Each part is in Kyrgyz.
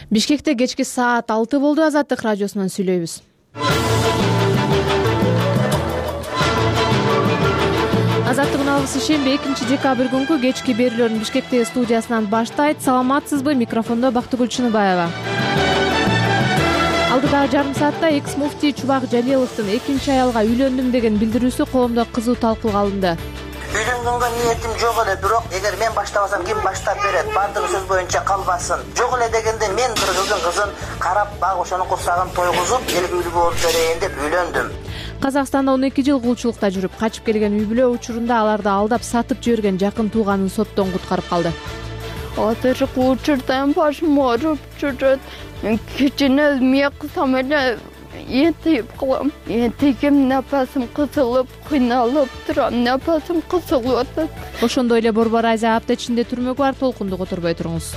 Бишкекте кечки саат 6 болду. Азаттык радиосунан сүйлөйбүз. Азаттыгын алгысы шембе 2-декабрь күнкү кечки берүүлөрүн Бишкектеги студиясынан баштайт. Саламатсызбы? Микрофондо Бактыгүл Чыныбаева. Алдыдагы жарым саатта экс-муфтий Чубак Жалиловдун экинчи аялга үйлөндүм деген билдирүүсү коомдо кызуу талкууга алынды. Үйлөнгөнгө ниетим жок эле, бирок эгер мен баштабасам ким баштап берет? Бардыгы сөз боюнча калбасын. Жок эле дегенде мен бир кыздын кызын карап, баг ошонун курсагын тойгузуп, эл үйлүү болуп берейин деп үйлөндүм. Казакстанда 12 жыл кулчулукта жүрүп, качып келген үй бүлө учурунда аларды алдап сатып жиберген жакын тууганын соттон куткарып калды. Азыр учурдан башым ооруп жүрөт. Кичине мен кылсам эле ентип калам. Ентигим напасым кысылып, кыйналып турам, напасым кысылып атат. Ошондой эле Борбор Азия апта ичинде түрмөгү бар, толкунду которбой туруңуз.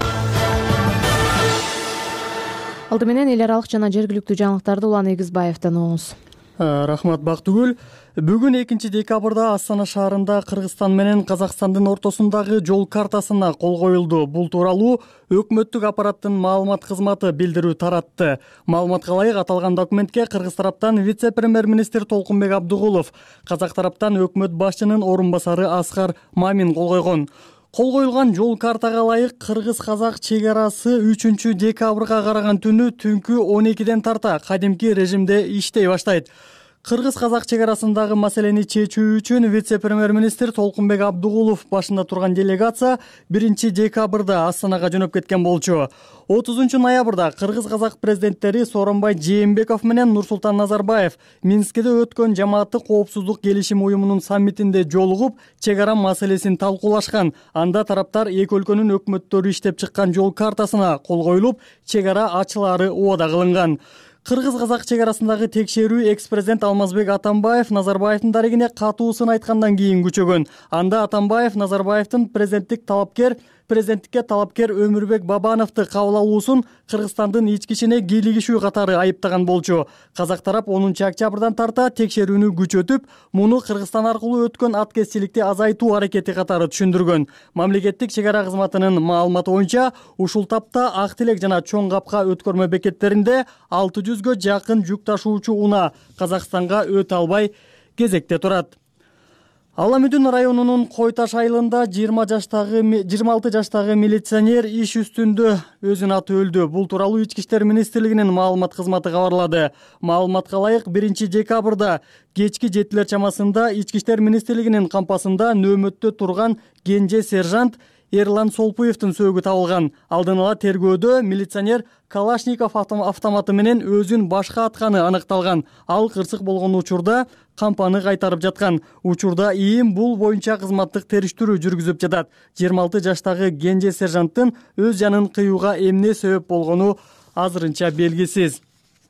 Алды менен эл аралык жана жергиликтүү жаңылыктарды Улан Эгизбаевден угуңуз. Рахмат Бактыгүл. Бүгүн 2-декабрда Астана шаарында Кыргызстан менен Казакстандын ортосундагы жол картасына кол коюлду. Бул тууралуу өкмөттүк аппараттын маалымат кызматы билдирүү таратты. Маалыматка ылайык, аталган документке кыргыз тараптан вице-премьер-министр Толкунбек Абдыгулов, казак тараптан өкмөт башчынын орун басары Аскар Мамин кол койгон. Кол коюлган жол картага ылайык кыргыз-казак чек арасы 3-декабрга караган түнү түнкү 12ден тарта кадимки режимде иштей баштайт. Кыргыз-казак чек арасындагы маселени чечүү үчүн вице-премьер-министр Толкунбек Абдыгулов башында турган делегация 1-декабрда Астанага жөнөп кеткен болчу. 30-ноябрда кыргыз-казак президенттери Сооронбай Жээнбеков менен Нурсултан Назарбаев Минскиде өткөн жамааттык коопсуздук келишим уюмунун саммитинде жолугуп, чек ара маселесин талкуулашкан. Анда тараптар эки өлкөнүн өкмөттөрү иштеп чыккан жол картасына кол коюлуп, чек ара ачылаары убада кылынган. Кыргыз-казак чек арасындагы текшерүү экс-президент Алмазбек Атамбаев Назарбаевдин дарегине катуусын айткандан кийин күчөгөн. Анда Атамбаев Назарбаевдин президенттикке талапкер Өмүрбек Бабановду кабыл алуусун Кыргызстандын ички ишине кийлигишүү катары айыптаган болчу. Казак тарап 10-октябрдан тарта текшерүүнү күчөтүп, муну Кыргызстан аркылуу өткөн аткезчиликти азайтуу аракети катары түшүндүргөн. Мамлекеттик чек ара кызматынын маалыматы боюнча, ушул тапта Ак Тилек жана Чоң Капка өткөрмө бекеттеринде 600гө жакын жүк ташуучу унаа Казакстанга өтө албай кезекте турат. Аламүдүн районунун Кой Таш айылында 26 жаштагы милиционер иш үстүндө өзүн атып өлдү. Бул тууралуу Ички иштер министрлигинин маалымат кызматы кабарлады. Маалыматка ылайык 1-декабрда кечки 7 чамасында Ички иштер министрлигинин кампасында нөөмөттө турган кенже сержант Эрлан Солпуевдин сөөгү табылган. Алдын ала тергөөдө милиционер Калашников автоматы менен өзүн башка атканы аныкталган. Ал кырсык болгон учурда кампаны кайтарып жаткан. Учурда ИИМ бул боюнча кызматтык териштирүү жүргүзүп жатат. 26 жаштагы кенже сержанттын өз жанын кыюуга эмне себеп болгону азырынча белгисиз.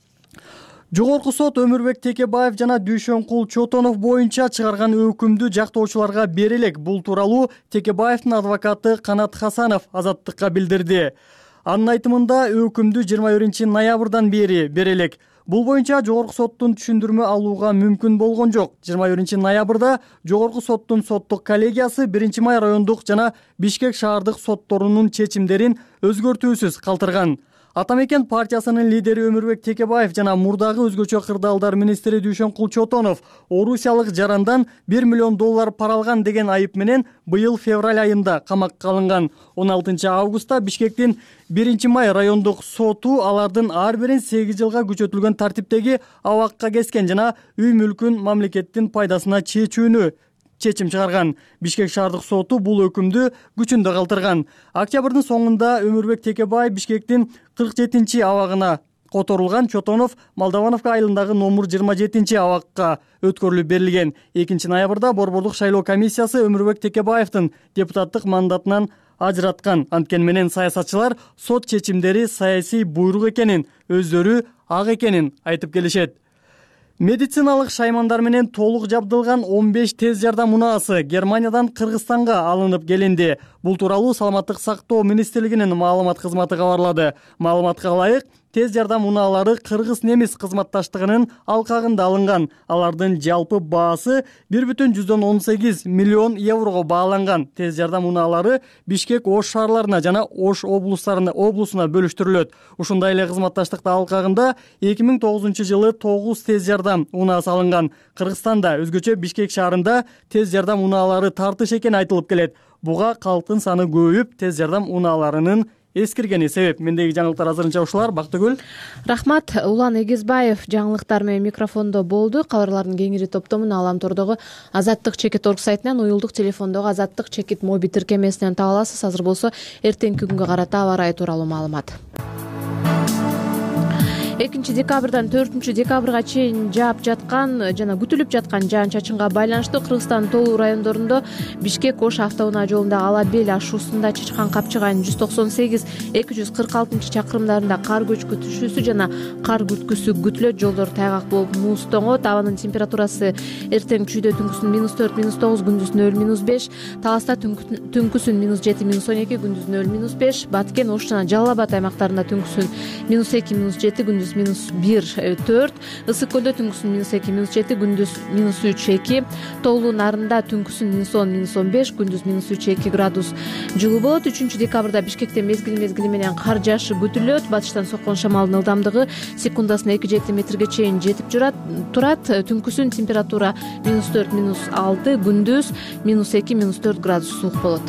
Жогорку сот Өмүрбек Текебаев жана Дүйшөнкул Чотонов боюнча чыгарган өкүмдү жактоочуларга бере элек. Бул тууралуу Текебаевдин адвокаты Канат Хасанов Азаттыкка билдирди. Анын айтымында өкүмдү 21-ноябрдан бери бере элек. Бул боюнча жогорку соттун түшүндүрмө алууга мүмкүн болгон жок. 21-ноябрда жогорку соттун соттук коллегиясы 1-май райондук жана Бишкек шаардык сотторунун чечимдерин өзгөртүүсүз калтырган. Атамекен партиясынын лидери Өмүрбек Текебаев жана мурдагы өзгөчө кырдаалдар министри Дүйшөнкул Чотонов орусиялык жарандан $1 миллион пара алган деген айып менен быйыл февраль айында камакка алынган. 16 августта Бишкектин 1-май райондук соту алардын ар бирин 8 жылга күчөтүлгөн тартиптеги абакка кескен жана үй мүлкүн мамлекеттин пайдасына чечүүнү чечим чыгарган. Бишкек шаардык соту бул өкүмдү күчүндө калтырган. Октябрдын соңунда Өмүрбек Текебаев Бишкектин 47 абагына которулган. Чотонов Молдовановка айылындагы номер 27 абакка өткөрүлүп берилген. 2-ноябрда Борбордук шайлоо комиссиясы Өмүрбек Текебаевдин депутаттык мандатынан ажыраткан. Анткени менен саясатчылар сот чечимдери саясий буйрук экенин, өздөрү ак экенин айтып келишет. Медициналык шаймандар менен толук жабдылган 15 тез жардам унаасы Германиядан Кыргызстанга алынып келинди. Бул тууралуу Саламаттык сактоо министрлигинин маалымат кызматы кабарлады. Маалыматка ылайык, тез жардам унаалары кыргыз-немис кызматташтыгынын алкагында алынган. Алардын жалпы баасы 1,18 миллион еврого бааланган. Тез жардам унаалары Бишкек, Ош шаарларына жана Ош облусуна бөлүштүрүлөт. Ушундай эле кызматташтыкта алкагында 2009-жылы 9 тез жардам унаасы алынган. Кыргызстанда өзгөчө Бишкек шаарында тез жардам унаалары тартыш экени айтылып келет. Буга калктын саны көбөйүп, тез жардам унааларынын эскиргени себеп. Мендеги жаңылыктар азырынча ушулар. Бактыгүл. Рахмат. Улан Эгизбаев жаңылыктар менен микрофондо болду. Кабарлардын кеңири топтомун Аламтордогу Азаттык чекит орг сайтынан, уюлдук телефондогу Азаттык чекит моби тиркемесинен таба аласыз. Азыр болсо эртеңки күнгө карата аба ырайы тууралуу маалымат. 2 декабрдан 4 декабрга чейин жаап жаткан жана күтүлүп жаткан жаан-чачынга байланыштуу Кыргызстандын тоолуу райондорунда Бишкек Ош автоунаа жолундагы Ала Бел ашуусунда Чычкан Капчыгайнын 198-246 чакырымдарында кар көчкүсү жана кар күткүсү күтүлөт. Жолдор тайгак болуп муз тоңот. Абанын температурасы эртең чүйдө түнкүсүн -4, -9, күндүз -5, Таласта түнкүсүн -7, -12, күндүз -5, Баткен, Ош жана Жалал Абад аймактарында түнкүсүн -2, -7, күндүз -1, -4, Ысык көлдө түнкүсүн -2, -7, күндүз -3, -2, Тоолуу Нарында түнкүсүн -10, -15, күндүз -3, -2 градус жылуу болот. 3 декабрда Бишкекте мезгили менен кар жаашы күтүлөт. Батыштан соккон шамалдын ылдамдыгы секундасына 2 метрге чейин жетип турат. Түнкүсүн температура -4, -6, күндүз -2, -4 градус суук болот.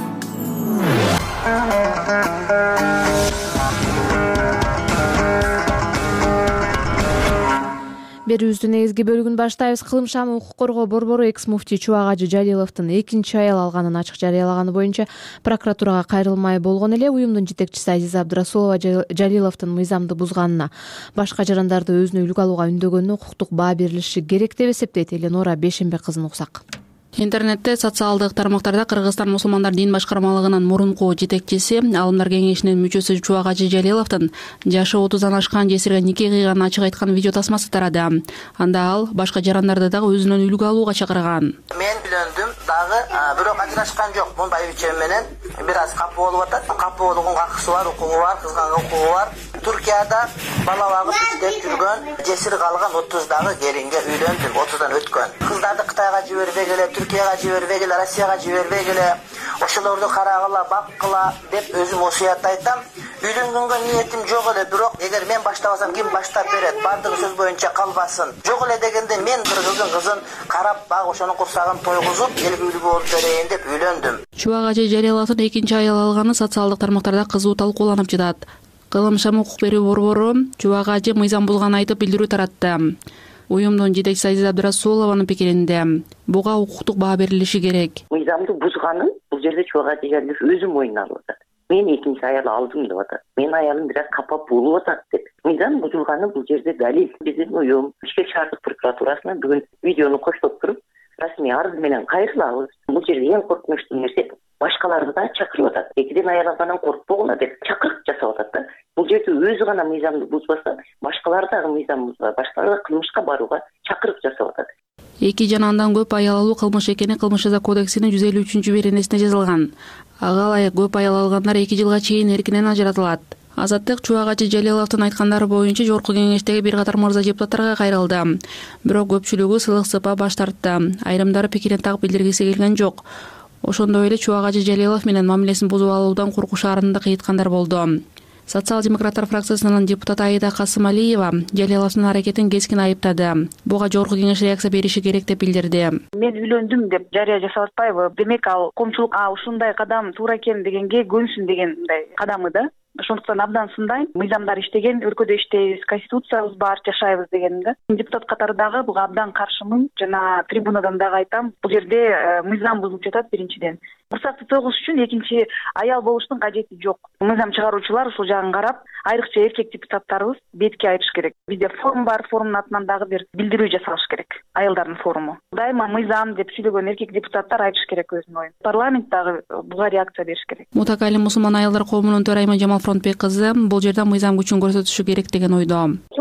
Берүүбүздүн негизги бөлүгүн баштайбыз. Кылым шамы укук коргоо борбору экс-муфтий Чубак Ажы Жалиловдун 2 аял алганын ачык жарыялаганы боюнча прокуратурага кайрылмай болгон эле. Уюмдун жетекчиси Азиза Абдрасулова Жалиловдун мыйзамды бузганына, башка жарандарды өзүнө үлгү алууга үндөгөнүнө укуктук баа берилиши керек деп эсептейт. Эленора Бешембек кызын уксак. Интернетте, социалдык тармактарда Кыргызстан мусулмандар дин башкармалыгынын мурунку жетекчиси, Алымдар кеңешинин мүчөсү Чубак Ажы Жалиловдун жашы 30-дан ашкан жесирге нике кыйганын ачык айткан видео тасмасы тарады. Анда ал башка жарандарды дагы өзүнөн үлгү алууга чакырган. Мен үйлөндүм дагы, бирок ажырашкан жок. Мун байбичем менен бир аз капы болуп атат. Капы болгонго акысы бар, укугу бар, кызганга укугу бар. Туркияда бала багып иштеп жүргөн жесир калган 30-дагы келинге үйлөндүм, 30-дан өткөн. Кыздарды Кытайга жибербей келе, Түркияга жибербей келе, Россияга жибербей келе, ошолорду карагыла, баккыла деп өзүм осуят айтам. Үйлөнгөнгө ниетим жок эле, бирок эгер мен баштабасам ким баштап берет? Бардыгы сөз боюнча калбасын. Жок эле дегенде мен бир кыздын карап, багып ошонун курсагын тойгузуп, эл үлгү болуп берейин деп үйлөндүм. Чубак Ажы Жалиловдун 2 аял алганы социалдык тармактарда кызуу талкууланып жатат. Кылым шамы укук берүү борбору Чубак Ажы мыйзам бузганын айтып билдирүү таратты. Уюмдун жетекчиси Азиза Абдрасулованын пикиринде буга укуктук баа берилиши керек. Мыйзамды бузганын бул жерде Чубак Ажы Жалилов өзү мойнуна алып атат. Мен 2 аял алдым деп атат. Мен аялым бир аз капа болуп атат деп. Мыйзам бузулганы бул жерде далил. Биздин уюм Бишкек шаардык прокуратурасына бүгүн видеону коштоп туруп, расмий арыз менен кайрылабыз. Бул жерде эң коркунучтуу нерсе башкаларды да чакырып атат. 2 аял алгандан коркпогула деп чакырык жасап атат да. Бул жерде өзү гана мыйзамды бузбаса, башкалар дагы мыйзам бузбайт, башкалар кылмышка барууга чакырык жасап атат. 2 жана андан көп аял алуу кылмыш экени Кылмыш жаза кодексинин 153-беренесинде жазылган. Ага ылайык көп аял алгандар 2 жылга чейин эркинен ажыратылат. Азаттык Чубак Ажы Жалиловдун айткандары боюнча жогорку кеңештеги бир катар мырза депутаттарга кайрылды. Бирок көпчүлүгү сылык сыпа баш тартты. Айрымдары пикирин так билдиргиси келген жок. Ошондой эле Чубак Ажы Жалилов менен мамилесин бузуп алуудан коркушаарын да кыйткандар болду. Социал-демократтар фракциясынын депутаты Аида Касымалиева Жалиловдун аракетин кескин айыптады. Буга жогорку кеңеш реакция бериши керек деп билдирди. Мен үйлөндүм деп жарыя жасап атпайбы? Демек ал коомчулук ушундай кадам туура экен дегенге көнсүн деген мындай кадамы да. Ошондуктан абдан сындайм. Мыйзамдар иштеген, өлкөдө иштейбиз, конституциябыз бар, жашайбыз дегеним да. Депутат катары дагы буга абдан каршымын. Жана трибунадан дагы айтам. Бул жерде мыйзам бузулуп жатат биринчиден. Курсакты тойгуз үчүн экинчи аял болуштун кажети жок. Мыйзам чыгаруучулар ушул жагын карап, айрыкча эркек депутаттарыбыз бетке айтыш керек. Бизде форум бар, форумдун атынан дагы бир билдирүү жасалыш керек. Аялдардын форуму. Дайыма мыйзам деп сүйлөгөн эркек депутаттар айтыш керек өзүнүн оюн. Парламент дагы буга реакция бериш керек. Мутакалим мусулман аялдар коомунун төрайымы Жамал Фронтбек кызы бул жерде мыйзам күчүн көрсөтүшү керек деген ойдо.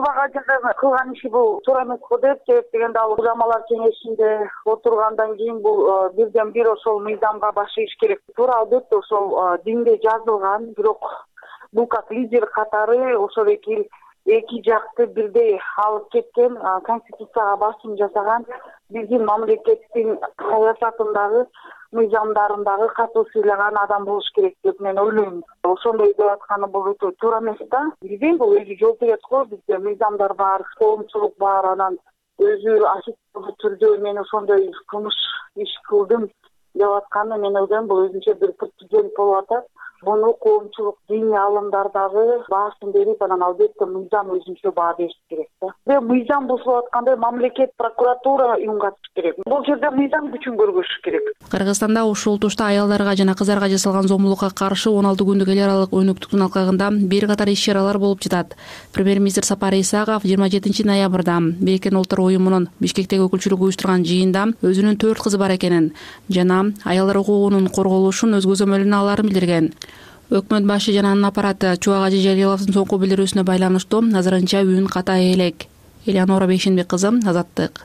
жубак ажыгы кылган иши бул туура эмес го деп, себеп дегенде ал Узамалар кеңешинде отургандан кийин бул бирден бир ошол мыйзамга башыйыш керек. Туура, албетте ошол динде жазылган, бирок бул как лидер катары ошол эки жакты бирдей алып кеткен, конституцияга басым жасаган, биздин мамлекеттин саясатындагы мыйзамдарындагы катуу сыйлаган адам болуш керек деп мен ойлойм. Ошондой деп атканы бул өтө туура эмес да. Биздин бул өзү жооп берет го, бизде мыйзамдар бар, коомчулук бар, анан өзү ашыктуу түрдө мен ошондой кылмыш иш кылдым деп атканы мен ойлойм бул өзүнчө бир прецедент болуп атат. Буну коомчулук, диний алымдар дагы баасын берип, анан албетте мыйзам өзүнчө баа бериш керек да. Мыйзам бузулуп атканда мамлекет, прокуратура үн-катыш керек. Бул жерде мыйзам күчүн көргөзүш керек. Кыргызстанда ушул тушта аялдарга жана кыздарга жасалган зомбулукка каршы 16 күндүк эл аралык өнөктүктүн алкагында бир катар иш-чаралар болуп жатат. Премьер-министр Сапар Исаков 27 ноябрда Бириккен Улуттар уюмунун Бишкектеги өкүлчүлүгү уюштурган жыйында өзүнүн 4 кызы бар экенин жана аялдар укугунун корголушун өз көзөмөлүнө аларын билдирген. Өкмөт башы жана анын аппараты Чубак Ажы Жалиловдун соңку билдирүүсүнө байланыштуу азырынча үн катай элек. Элеонора Бейшенбек кызы, Азаттык.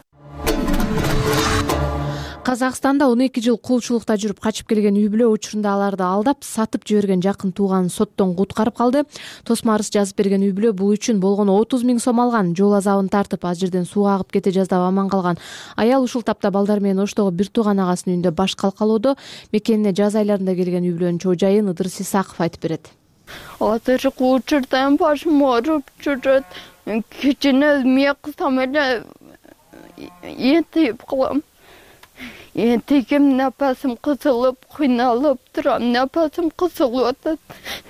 Казакстанда 12 жыл кулчулукта жүрүп качып келген үй бүлө учурунда аларды алдап сатып жиберген жакын тууганын соттон куткарып калды. Тосмо арыз жазып берген үй бүлө бул үчүн болгону 30 000 сом алган. Жол азабын тартып аз жерден сууга агып кете жаздап аман калган аял ушул тапта балдар менен Оштогу бир тууган агасынын үйүндө баш калкалоодо. Мекенине жаз айларында келген үй бүлөнүн чожайын Ыдырыс Исаков айтып берет. Азыркы учурда башым ооруп жүрөт. Кичине эмне кылсам эле энтип калам. Тегим напасым кысылып, кыйналып турам, напасым кысылып атат.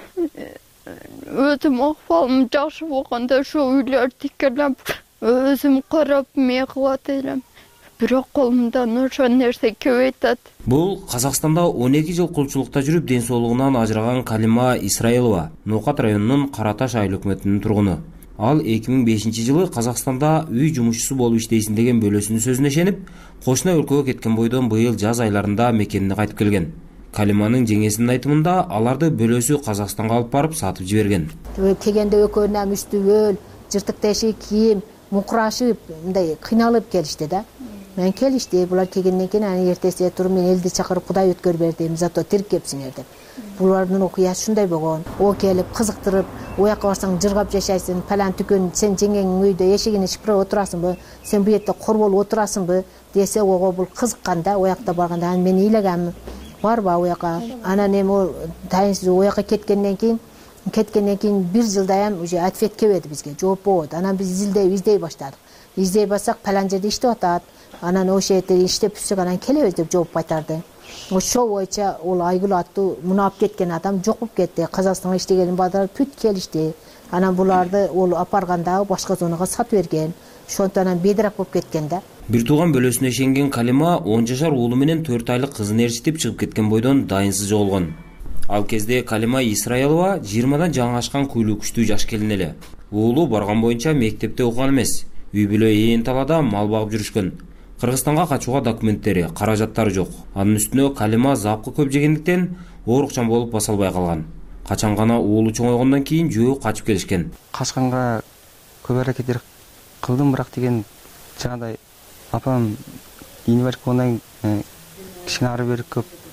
Өзүм акыбалым жакшы болгондо ошо үйлөр тикелеп, өзүм карап эмне кылат элем. Бирок колумдан ошо нерсе келбей атат. Бул Казакстанда 12 жыл кулчулукта жүрүп ден соолугунан ажыраган Калима Исраилова, Ноокат районунун Караташ айыл өкмөтүнүн тургуну. Ал 2005 жылы Казакстанда үй жумушчусу болуп иштейсин деген бөлөсүнүн сөзүнө ишенип, кошуна өлкөгө кеткен бойдон быйыл жаз айларында мекенине кайтып келген. Калиманын жеңесинин айтымында аларды бөлөсү Казакстанга алып барып сатып жиберген. Келгенде экөөнүн үстүбөл, жыртык тешик кийим, мукурашып, мындай кыйналып келишти да. Мен келишти, булар келгенден кийин анан эртеси туруп мен элди чакырып Кудай өткөр берди, зато тирип кепсиңер деп. Булардын окуясы ушундай болгон. О келип кызыктырып, оякка барсаң жыргап жашайсың, палан түкөн сен жеңеңдин үйдө эшигин ичип отурасыңбы, сен бу жерде кор болуп отурасыңбы десе, ого бул кызыкканда, оякта барганда мен ыйлаганмын. Барбы оякка? Анан эми ол тайынсыз оякка кеткенден кийин бир жылдаям уже ответ келбеди бизге, жооп болбоду. Анан биз издей баштадык. Издей бассак палан жерде иштеп атат. Анан ошол жерде иштеп түшсөк анан келебиз деп жооп кайтарды. Ошол боюнча ол Айгүл аттуу муну алып кеткен адам жок болуп кетти. Казакстанга иштеген балдар бүт келишти. Анан буларды ол апарганда башка зонага сатып берген. Ошондон анан бедрак болуп кеткен да. Бир тууган бөлөсүнө ишенген Калима 10 жашар уулу менен 4 айлык кызын ээрчитип чыгып кеткен бойдон дайынсыз жоголгон. Ал кезде Калима Исраилова 20дан жаңашкан куйлуу күчтүү жаш келин эле. Уулу барган боюнча мектепте окуган эмес. Үй бүлө ээн талаада мал багып жүрүшкөн. Кыргызстанга качууга документтери, каражаттары жок. Анын үстүнө Калима запкы көп жегендиктен оорукчан болуп баса албай калган. Качан гана уулу чоңойгондон кийин жөө качып келишкен. Качканга көп аракеттер кылдым, бирок деген жагдай апам инвалид болгондон кичине ары бери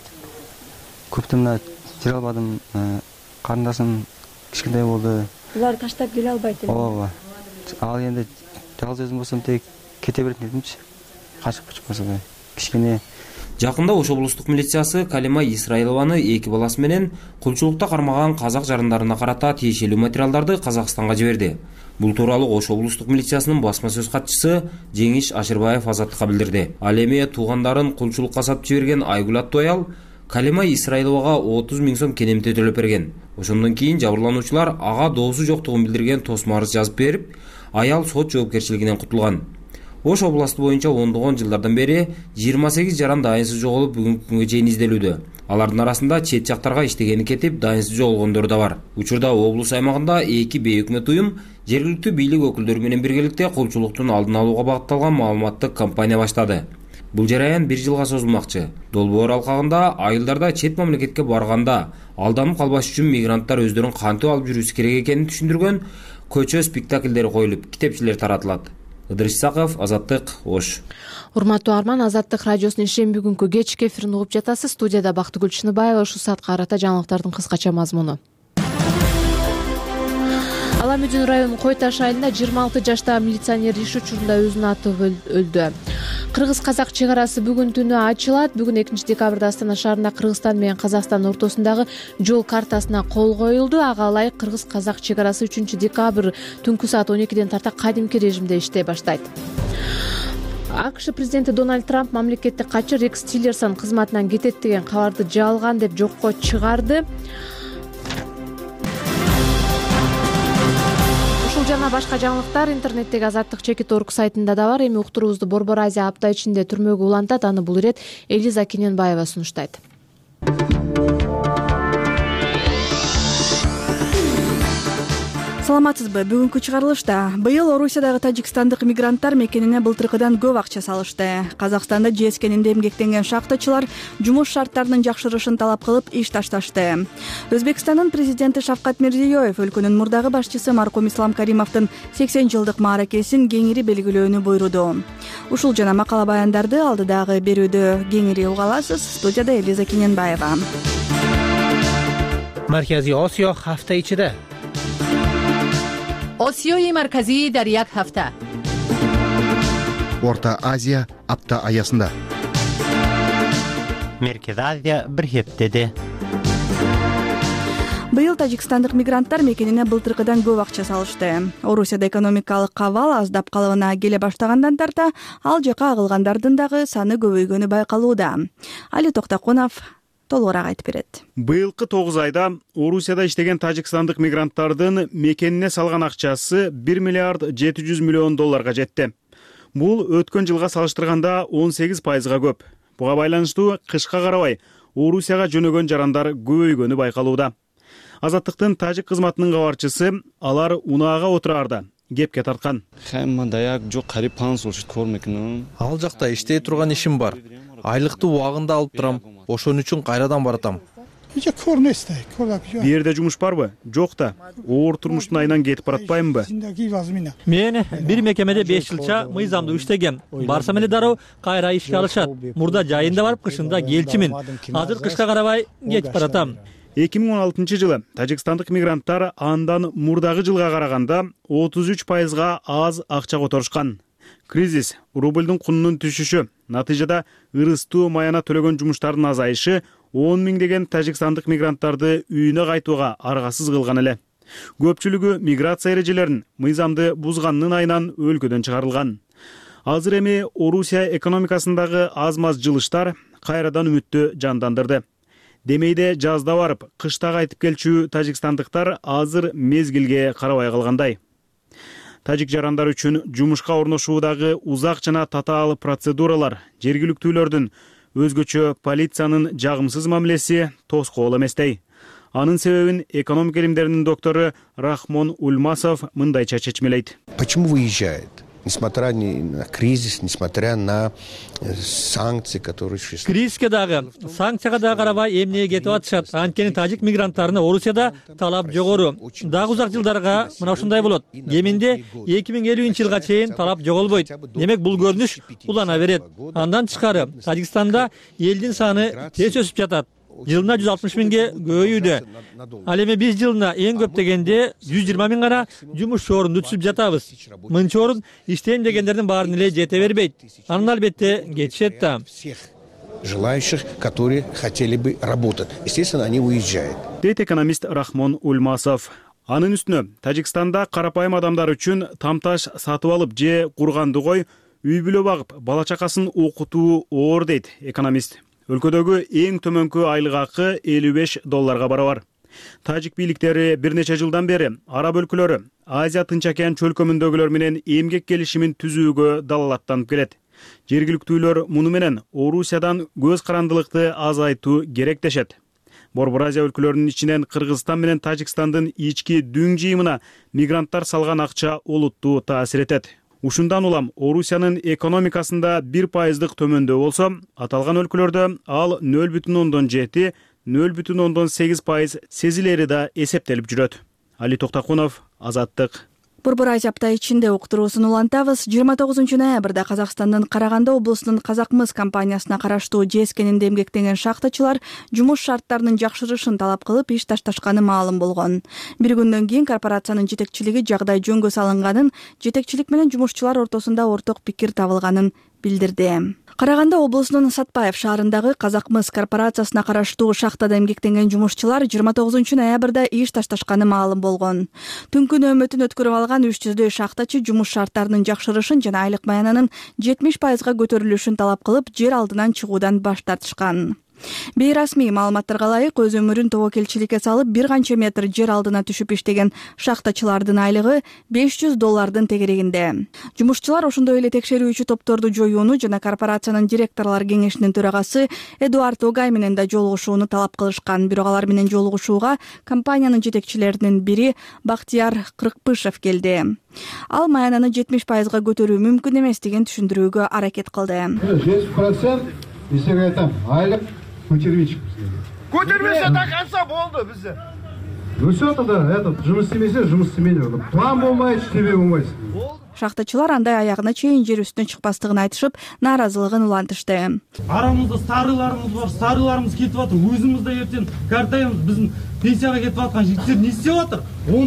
көптөн жүрө албадым. Карындашым кичинекей болду. Булар таштап келе албайт эле. Ооба. Ал эми жалгыз өзүм болсом тек кете берет дедимчи. Качып чыкпаса да кичине. Жакында Ош облустук милициясы Калима Исраилованы 2 баласы менен кулчулукта кармаган казак жарандарына карата тиешелүү материалдарды Казакстанга жиберди. Бул тууралуу Ош облустук милициясынын басма сөз катчысы Жеңиш Ашырбаев Азаттыкка билдирди. Ал эми туугандарын кулчулукка сатып жиберген Айгүл аттуу аял Калима Исраиловага 30 000 сом кенемте төлөп берген. Ошондон кийин жабырлануучулар ага доосу жоктугун билдирген тосмо арыз жазып берип, аял сот жоопкерчилигинен кутулган. Ош областы боюнча ондогон жылдардан бери 28 жаран дайынсыз жоголуп бүгүнкү күнгө чейин изделүүдө. Алардын арасында чет жактарга иштегени кетип дайынсыз жоголгондор да бар. Учурда облус аймагында 2 бейөкмөт уюм жергиликтүү бийлик өкүлдөрү менен биргеликте кулчулуктун алдын алууга багытталган маалыматтык кампания баштады. Бул жараян 1 жылга созулмакчы. Долбоор алкагында айылдарда чет мамлекетке барганда алданып калбаш үчүн мигранттар өздөрүн кантип алып жүрүшү керек экенин түшүндүргөн көчө спектакльдери коюлуп, китепчелер таратылат. Ыдырыс Исаков, Азаттык, Ош. Урматтуу Арман, Азаттык радиосунун шемби күнкү кечки эфирин угуп жатасыз. Студияда Бактыгүл Чыныбаева. Ушул саатка карата жаңылыктардын кыскача мазмуну. Ала Мүдүн районунун Кой Таш айылында 26 жаштагы милиционер иш учурунда өзүн атып өлдү. Кыргыз-казак чек арасы бүгүн түнү ачылат. Бүгүн 2 декабрда Астана шаарында Кыргызстан менен Казакстан ортосундагы жол картасына кол коюлду. Ага ылайык Кыргыз-казак чек арасы 3 декабрь түнкү саат 12ден тарта кадимки режимде иштей баштайт. АКШ президенти Дональд Трамп мамлекеттик катчы Рекс Тиллерсон кызматынан кетет деген кабарды жалган деп жокко чыгарды. Ушул жана башка жаңылыктар интернеттеги Азаттык.org сайтында да бар. Эми уктуруубузду Борбор Азия апта ичинде түрмөгө улантат. Аны бул ирет Элиза Кененбаева сунуштайт. Саламатсызбы? Бүгүнкү чыгарылышта быйыл Орусиядагы тажикстандык мигранттар мекенине былтыркыдан көп акча салышты. Казакстанда жээскенинде эмгектенген шахтачылар жумуш шарттарынын жакшырышын талап кылып иш ташташты. Өзбекстандын президенти Шавкат Мирзиёев өлкөнүн мурдагы башчысы маркум Ислам Каримовдун 80 жылдык мааракесин кеңири белгилөөнү буйруду. Ушул жана макала баяндарды алдыдагы берүүдө кеңири уга аласыз. Студияда Элиза Кененбаева. Маркази Осиё ҳафта ичида. Осиёи марказӣ дар як ҳафта. Орта Азия апта аясында. Меркез Азия бир хептеде. Быйыл тажикстандык мигранттар мекенине былтыркыдан көп акча салышты. Орусияда экономикалык кабал аздап калыбына келе баштагандан тарта ал жака агылгандардын дагы саны көбөйгөнү байкалууда. Али Токтакунов толугураак айтып берет. Быйылкы 9 айда Орусияда иштеген тажикстандык мигранттардын мекенине салган акчасы 1 миллиард 700 миллион долларга жетти. Бул өткөн жылга салыштырганда 18%га көп. Буга байланыштуу кышка карабай Орусияга жөнөгөн жарандар көбөйгөнү байкалууда. Азаттыктын тажик кызматынын кабарчысы алар унаага отураарда кепке тарткан. Ал жакта иштей турган ишим бар. Айлыкты убагында алып турам. Ошон үчүн кайрадан баратам. Бу жерде жумуш барбы? Жок да. Оор турмуштун айынан кетип баратпаймынбы? Мен бир мекемеде 5 жылча мыйзамдуу иштегем. Барсам эле дароо кайра ишке алышат. Мурда жайында барып, кышында келчимин. Азыр кышка карабай кетип баратам. 2016 жылы тажикстандык мигранттар андан мурдагы жылга караганда 33%га аз акча которушкан. Кризис, рубльдун кунунун түшүшү, натыйжада ырыстуу маяна төлөгөн жумуштардын азайышы 10 миңдеген тажикстандык мигранттарды үйүнө кайтууга аргасыз кылган эле. Көпчүлүгү миграция эрежелерин мыйзамды бузганнын айынан өлкөдөн чыгарылган. Азыр эми Орусия экономикасындагы аз-маз жылыштар кайрадан үмүттү жандандырды. Демейде жазда барып, кышта кайтып келчү тажикстандыктар азыр мезгилге карабай калгандай. Тажик жарандар үчүн жумушка орношуудагы узак жана татаал процедуралар, жергиликтүүлөрдүн, өзгөчө полициянын жагымсыз мамилеси тоскоол эместей. Анын себебин экономика илимдеринин доктору Рахмон Ульмасов мындайча чечмелейт. Почему выезжает? Несмотря на кризис, несмотря на санкции, которые существуют. Кризиске дагы, санкцияга дагы карабай эмнеге кетип атышат. Анткени тажик мигранттарына Орусияда талап жогору. Дагы узак жылдарга мына ушундай болот. Кеминде 2050 жылга чейин талап жоголбойт. Демек бул көрүнүш улана берет. Андан тышкары Тажикстанда элдин саны тез өсүп жатат. Жылына 160 миңге көбөйүүдө. Ал эми биз жылына эң көп дегенде 120 миң гана жумуш орунду түзүп жатабыз. Мынча орун иштейм дегендердин баарын эле жете бербейт. Анын албетте кетишет да. Желающих, которые хотели бы работать. Естественно, они уезжают. Дейт экономист Рахмон Ульмасов. Анын үстүнө Тажикстанда карапайым адамдар үчүн тамташ сатып алып же курганды кой, үй бүлө багып, бала чакасын окутуу оор дейт экономист. Өлкөдөгү эң төмөнкү айлык акы $55 барабар. Тажик бийликтери бир нече жылдан бери араб өлкөлөрү Азия Тынч океан чөлкөмүндөгүлөр менен эмгек келишимин түзүүгө далалаттанып келет. Жергиликтүүлөр муну менен Орусиядан көз карандылыкты азайтуу керек дешет. Борбор Азия өлкөлөрүнүн ичинен Кыргызстан менен Тажикстандын ички дүң жыйымына мигранттар салган акча олуттуу таасир этет. Ушундан улам Орусиянын экономикасында 1% төмөндөө болсо, аталган өлкөлөрдө ал 0,7, 0,8% сезилери да эсептелип жүрөт. Али Токтакунов, Азаттык, Борбор Азия апта ичинде уктуруусун улантабыз. 29 ноябрда Казакстандын Караганды облусунун Казакмыс компаниясына караштуу ЖСКнинде эмгектенген шахтачылар жумуш шарттарынын жакшырышын талап кылып иш ташташканы маалым болгон. Бир күндөн кийин корпорациянын жетекчилиги жагдай жөнгө салынганын, жетекчилик менен жумушчулар ортосунда орток пикир табылганын билдирди. Караганды облусунун Сатпаев шаарындагы Казакмыс корпорациясына караштуу шахтада эмгектенген жумушчулар 29 ноябрда иш ташташканы маалым болгон. Түнкү нөөмөтүн өткөрүп алган 300дөй шахтачы жумуш шарттарынын жакшырышын жана айлык маянанын 70%га көтөрүлүшүн талап кылып, жер алдынан чыгуудан баш тартышкан. Бейрасмий маалыматтарга ылайык өз өмүрүн тобокелчиликке салып, бир канча метр жер алдына түшүп иштеген шахтачылардын айлыгы $500 тегерегинде. Жумушчулар ошондой эле текшерүүчү топторду жоюуну жана корпорациянын директорлор кеңешинин төрагасы Эдуард Огай менен да жолугушууну талап кылышкан. Бирок алар менен жолугушууга компаниянын жетекчилеринин бири Бактияр Кыркпышев келди. Ал маянаны 70%га көтөрүү мүмкүн эмес деген түшүндүрүүгө аракет кылды. 70% десек айтам, айлык көтермейчик. Көтермесе да канча болду бизде? Өсөт да, жұмыс істемесе, жұмыс істемейді. План болмайсыз, тебе болмайсыз. Шахтачылар андай аягына чейин жер үстүнө чыкпастыгын айтышып, нааразылыгын улантышты. Арамызда старыларымыз бар, старыларымыз кетип атыр. Өзүбүз да эртең картайбыз, биздин пенсияга кетип аткан жигиттер не істеп атыр?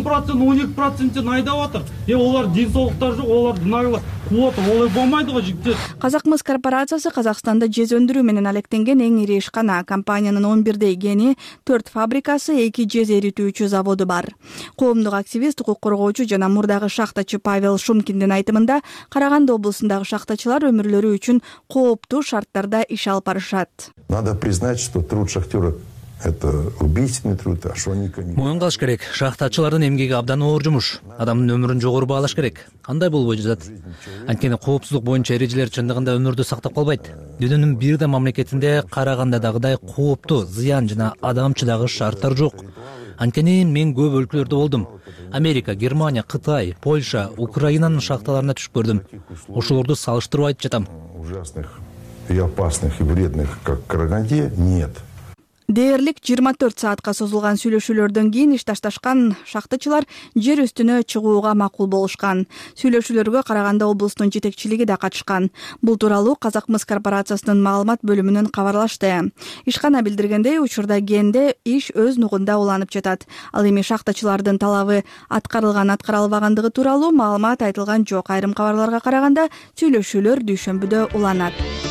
10%, 12% айдап атыр. Олар ден соолуктары жок, оларды нагыла кууп атыр. Олай болмайды го жигиттер. Казакмыс корпорациясы Казакстанда жез өндүрүү менен алектенген эң ири ишкана. Компаниянын 11 гени, 4 фабрикасы, 2 жез эритүүчү заводу бар. Коомдук активист, укук коргоочу жана мурдагы шахтачы Павел Шумкиндин айтымында, Караганды облусундагы шахтачылар өмүрлөрү үчүн кооптуу шарттарда иш алып барышат. Надо признать, что труд шахтера это убийственный труд, а что они... Моюн кылыш керек. Шахтачылардын эмгеги абдан оор жумуш. Адамдын өмүрүн жогору баалаш керек. Андай болбой жатат. Анткени коопсуздук боюнча эрежелер чындыгында өмүрдү сактап калбайт. Дүйнөнүн бир да мамлекетинде Карагандыдагыдай кооптуу, зыян жана адамчыдагы шарттар жок. Анткени мен көп өлкөлөрдө болдум. Америка, Германия, Кытай, Польша, Украинанын шахталарына түшүп көрдүм. Ошолорду салыштырып айтып жатам. Ужасных и опасных и вредных, как в Караганде, нет. Дээрлик 24 саатка созулган сүйлөшүүлөрдөн кийин иш ташташкан шахтачылар жер үстүнө чыгууга макул болушкан. Сүйлөшүүлөргө Караганды облусунун жетекчилиги да катышкан. Бул тууралуу Казакмыс корпорациясынын маалымат бөлүмүнөн кабарлашты. Ишкана билдиргендей, учурда кенде иш өз нугунда уланып жатат. Ал эми шахтачылардын талабы аткарылган аткарылбагандыгы тууралуу маалымат айтылган жок. Айрым кабарларга караганда сүйлөшүүлөр дүйшөмбүдө уланат.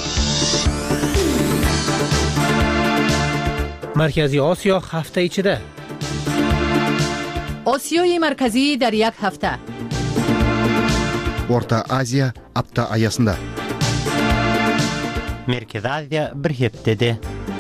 Маркази Осиё ҳафта ичида. Осиёи марказӣ дар як ҳафта. Орта Азия апта аясында. Меркези Азия бир ҳептеде.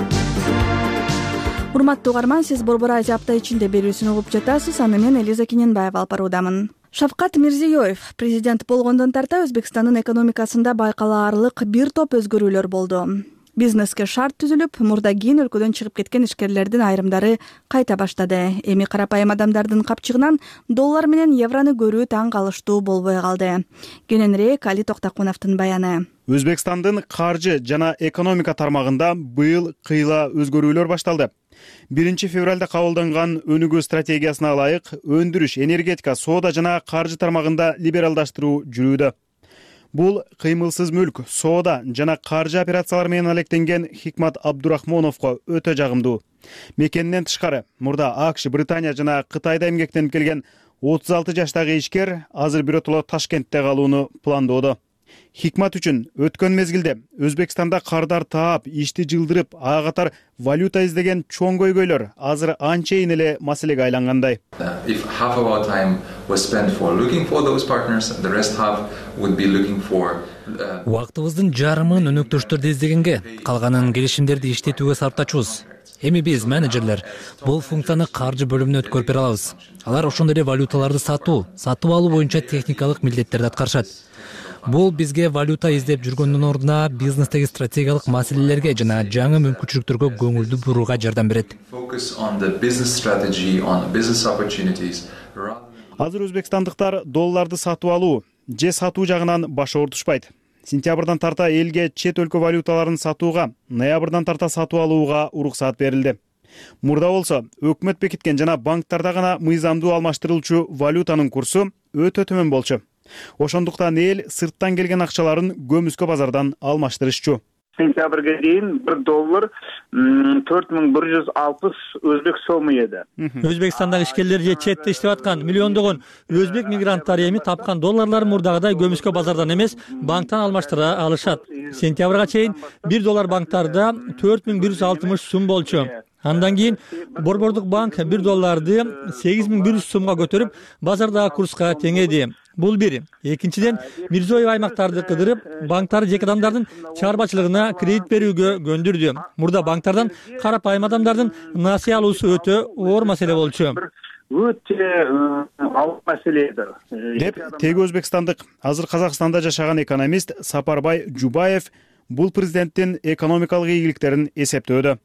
Урматтуу угарман, сиз Борбор Азия апта ичинде берүүсүн угуп жатасыз. Аны мен Элиза Кененбаева алып баруудамын. Шавкат Мирзиёев президент болгондон тарта Өзбекстандын экономикасында байкалаарлык бир топ өзгөрүүлөр болду. Бизнеске шарт түзүлүп, мурда кийин өлкөдөн чыгып кеткен ишкерлердин айрымдары кайта баштады. Эми карапайым адамдардын капчыгынан доллар менен еврону көрүү таң калыштуу болбой калды. Кененирээк Али Токтокуновдун баяны. Өзбекстандын каржы жана экономика тармагында быйыл кыйла өзгөрүүлөр башталды. 1 февралда кабылданган өнүгүү стратегиясына ылайык өндүрүш, энергетика, соода жана каржы тармагында либералдаштыруу жүрүүдө. Бул кыймылсыз мүлк, соода жана каржы операциялары менен алектенген Хикмат Абдурахмоновго өтө жагымдуу. Мекенинен тышкары, мурда АКШ, Британия жана Кытайда эмгектенип келген 36 жаштагы ишкер азыр биротоло Ташкентте калууну пландоодо. Хикмат үчүн өткөн мезгилде Өзбекстанда кардар таап, ишти жылдырып, ага катар валюта издеген чоң көйгөйлөр азыр анчейин эле маселеге айлангандай. If half of our time was spent for looking for those partners, the rest half would be looking for Убактыбыздын жарымын өнөктөштөрдү издегенге, калганын келишимдерди иштетүүгө сарптачубуз. Эми биз менеджерлер бул функцияны каржы бөлүмүнө өткөрүп бере алабыз. Алар ошондой эле валюталарды сатып алуу боюнча техникалык милдеттерди аткарышат. Бул бизге валюта издеп жүргөндүн ордуна бизнестеги стратегиялык маселелерге жана жаңы мүмкүнчүлүктөргө көңүлдү бурууга жардам берет. Азыр өзбекстандыктар долларды сатып алуу же сатуу жагынан баш оорутушпайт. Сентябрдан тарта элге чет өлкө валюталарын сатууга, ноябрдан тарта сатып алууга уруксат берилди. Мурда болсо, өкмөт бекиткен жана банктарда гана мыйзамдуу алмаштырылчу валютанын курсу өтө төмөн болчу. Ошондуктан эл сырттан келген акчаларын көмүскө базардан алмаштырышчу. Сентябрга дейин $1 4160 өзбек сому еді. Өзбекстандагы ишкерлер же четте иштеп аткан миллиондогон өзбек мигранттары эми тапкан долларларын мурдагыдай көмүскө базардан эмес, банктан алмаштыра алышат. Сентябрга чейин $1 банктарда 4160 сум болчу. Андан кийин Борбордук банк $1 8100 сумга көтөрүп, базардагы курска теңеди. Бул бир. Экинчиден, Мирзиёев аймактарды кыдырып, банктар жеке адамдардын чарбачылыгына кредит берүүгө көндүрдү. Мурда банктардан карапайым адамдардын насыя алуусу өтө оор маселе болчу. Өтө алып маселедир. Деп теги өзбекстандык, азыр Казакстанда жашаган экономист Сапарбай Жубаев бул президенттин экономикалык ийгиликтерин эсептөөдө.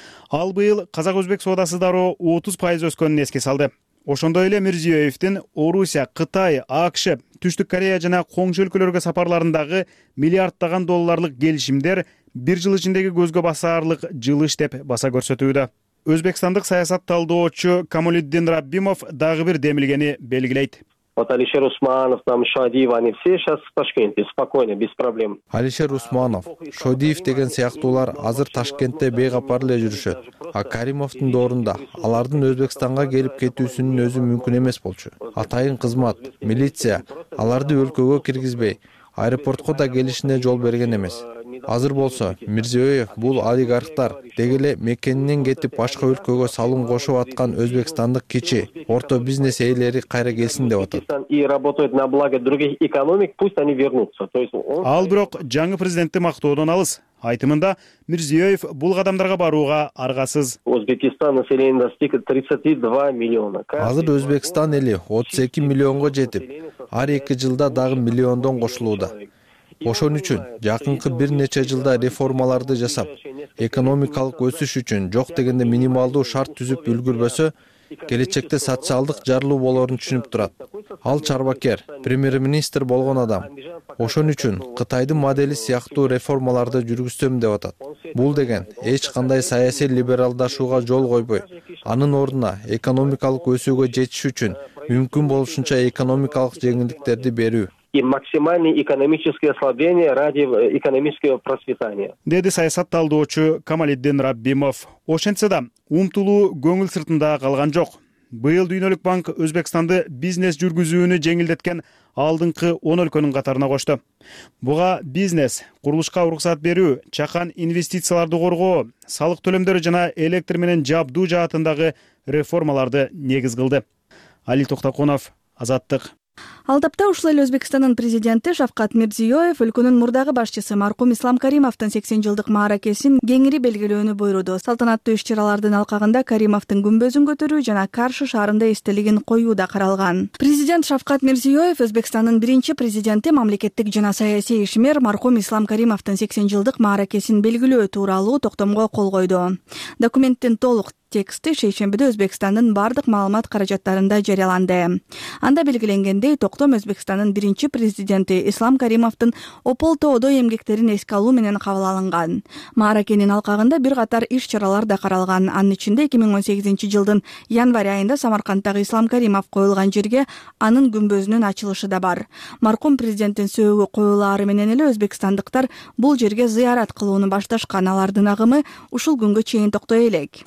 Ал быйыл казак-өзбек соодасы дароо 30% өскөнүн эске салды. Ошондой эле Мирзиёевдин Орусия, Кытай, АКШ, Түштүк Корея жана коңшу өлкөлөргө сапарларындагы миллиарддаган долларлык келишимдер бир жыл ичиндеги көзгө басаарлык жылыш деп баса көрсөтүүдө. Өзбекстандык саясат талдоочу Камалиддин Раббимов дагы бир демилгени белгилейт. Алишер Усманов, Шадиев, они все сейчас в Ташкенте, спокойно, без проблем. Алишер Усманов, Шодиев деген сыяктуулар азыр Ташкентте бейгапар эле жүрүшөт. А Каримовдун доорунда алардын Өзбекстанга келип кетүүсүнүн өзү мүмкүн эмес болчу. Атайын кызмат, милиция аларды өлкөгө киргизбей, аэропортко да келишине жол берген эмес. Азыр болсо Мирзиёев бул олигархтар деги эле мекенинен кетип башка өлкөгө салым кошуп аткан өзбекстандык кичи, орто бизнес ээлери кайра келсин деп атат. И работают на благо других экономик, пусть они вернутся. Ал бирок жаңы президентти мактоодон алыс. Айтымында Мирзиёев бул кадамдарга барууга аргасыз. Өзбекстан население достигает 32 миллиона. Азыр Өзбекстан эли 32 миллионго жетип, ар 2 жылда дагы миллиондон кошулууда. Ошон үчүн жакынкы бир нече жылда реформаларды жасап, экономикалык өсүш үчүн жок дегенде минималдуу шарт түзүп үлгүрбөсө, келечекте социалдык жарылуу болорун түшүнүп турат. Ал чарбакер, премьер-министр болгон адам. Ошон үчүн Кытайдын модели сыяктуу реформаларды жүргүзсөм деп атат. Бул деген эч кандай саясий либералдашууга жол койбой, анын ордуна экономикалык өсүүгө жетиш үчүн мүмкүн болушунча экономикалык жеңилдиктерди берүү. И максимальное экономическое ослабление ради экономического процветания. Деди саясат талдоочу Камалиддин Раббимов. Ошентсе да умтулуу көңүл сыртында калган жок. Быйыл Дүйнөлүк банк Өзбекстанды бизнес жүргүзүүнү жеңилдеткен алдыңкы 10 өлкөнүн катарына кошту. Буга бизнес, курулушка уруксат берүү, чакан инвестицияларды коргоо, салык төлөмдөрү жана электр менен жабдуу жаатындагы реформаларды негиз кылды. Али Токтокунов, Азаттык. Ал тапта ушул эле Өзбекстандын президенти Шавкат Мирзиёев өлкөнүн мурдагы башчысы маркум Ислам Каримовдун 80 жылдык мааракесин кеңири белгилөөнү буйруду. Салтанаттуу иш-чаралардын алкагында Каримовдун күмбөзүн көтөрүү жана Каршы шаарында эстелигин коюу да каралган. Президент Шавкат Мирзиёев Өзбекстандын биринчи президенти, мамлекеттик жана саясий ишмер маркум Ислам Каримовдун 80 жылдык мааракесин белгилөө тууралуу токтомго кол койду. Документтин толук тексти шейшембиде Өзбекстандын бардык маалымат каражаттарында жарыяланды. Анда белгиленгендей, токтом Өзбекстандын биринчи президенти Ислам Каримовдун Ополтоодо эмгектерин эске алуу менен кабыл алынган. Мааракенин алкагында бир катар иш-чаралар да каралган. Анын ичинде 2018 жылдын январь айында Самаркандтагы Ислам Каримов коюлган жерге анын күмбөзүнүн ачылышы да бар. Маркум президенттин сөөгү коюлаары менен эле өзбекстандыктар бул жерге зыярат кылууну башташкан. Алардын агымы ушул күнгө чейин токтой элек.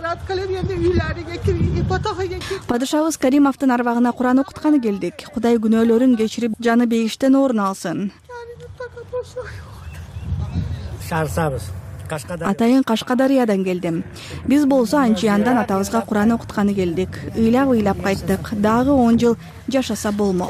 Падышабыз Каримовдун арбагына Куран окутканы келдик. Кудай күнөөлөрүн кечирип, жаны бейиштен орун алсын. Атайын Кашкадариядан келдим. Биз болсо Анчияндан атабызга Куран окутканы келдик. Ыйлап кайттык. Дагы 10 жыл жашаса болмок.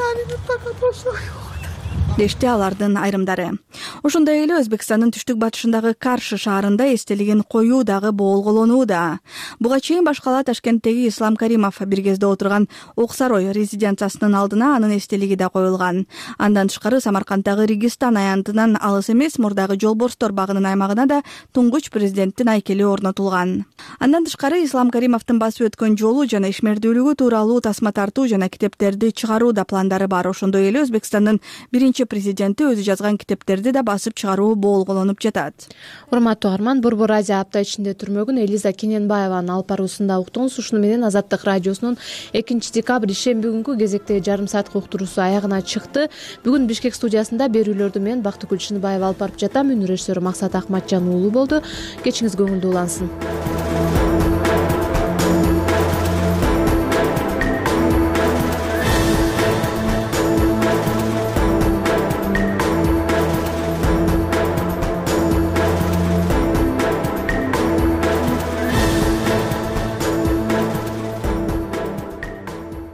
Дешти алардын айрымдары. Ошондой эле Өзбекстандын түштүк батышындагы Каршы шаарында эстелигин коюу дагы боолголонууда. Буга чейин башкала Ташкенттеги Ислам Каримов бир кезде отурган Оксарой резиденциясынын алдына анын эстелиги да коюлган. Андан тышкары Самаркандтагы Регистан аянтынан алыс эмес мурдагы Жолборстор багынын аймагына да туңгуч президенттин айкели орнотулган. Андан тышкары Ислам Каримовдун басып өткөн жолу жана ишмердүүлүгү тууралуу тасма тартуу жана китептерди чыгаруу да пландары бар. Ошондой эле Өзбекстандын биринчи президенти өзү жазган китептерди да басып чыгаруу болголонуп жатат. Урматтуу угарман, Борбор Азия апта ичинде түрмөгүн Элиза Кененбаеванын алып баруусунда уктуңуз. Ушуну менен Азаттык радиосунун 2 декабрь ишемби күнкү кезектеги жарым сааттык уктуруусу аягына чыкты. Бүгүн Бишкек студиясында берүүлөрдү мен Бактыгүл Чыныбаева алып барып жатам. Режиссеру Максат Акматжан уулу болду. Кечиңиз көңүлдүү улансын.